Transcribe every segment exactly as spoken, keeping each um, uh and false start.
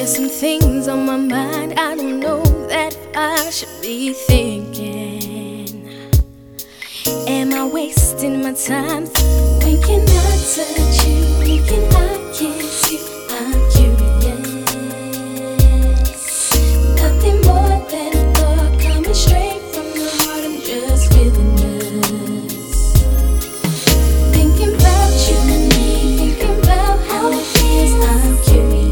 some things on my mind I don't know that I should be thinking. Am I wasting my time? When can I touch you? When can I kiss you? I'm curious. Nothing more than a thought coming straight from the heart. I'm just feeling this. Thinking about you and me, thinking about how it feels. I'm curious.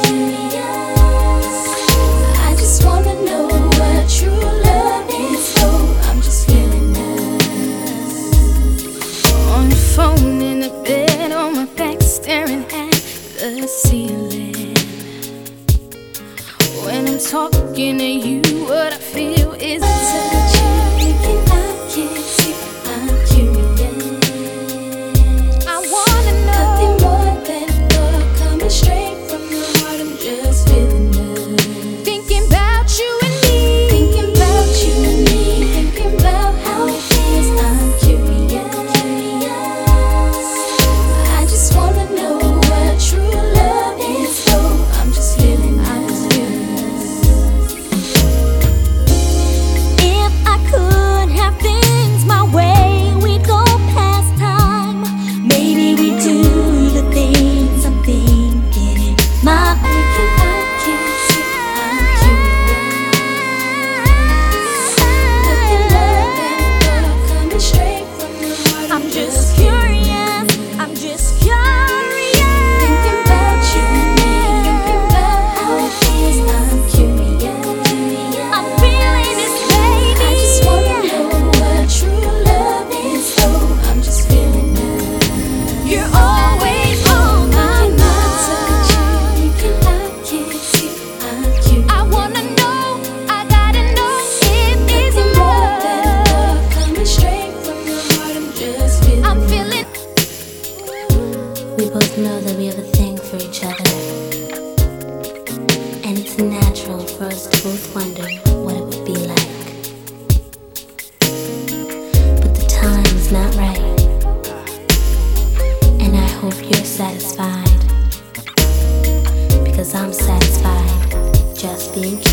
I just wanna know what true love is. So I'm just feeling this. On the phone, in the bed, on my back, staring at the ceiling. When I'm talking to you, what I feel is a touch. Thinking I kiss you, I'm curious. I wanna know. Nothing more than a thought coming straight from the heart. I'm just feeling this. Thinking about you and me, thinking about you and me, thinking about how it feels. I'm curious. I just wanna know what true love is. So I'm just feeling this. If I could have things my way, we'd go past time. Maybe we'd do the things I'm thinking in my Thinking I kiss you, I'm curious. Nothing more than a thought coming straight from the heart. I'm just curious, I'm just curious. Thinking about you and me, thinking about how it feels. I'm curious. I'm feeling this, baby. I just wanna know what true love is. So I'm just feeling this. You're always on my Thinking I touch you, mind. thinking I kiss you. I'm curious. I wanna know, I gotta know if it's Nothing more than a love. thought coming straight from the heart. I'm just feeling. I'm feeling. We both know that we have a thing for each other, and it's natural for us to both wonder what it would be like. But the time's not right, and I hope you're satisfied, because I'm satisfied just being curious.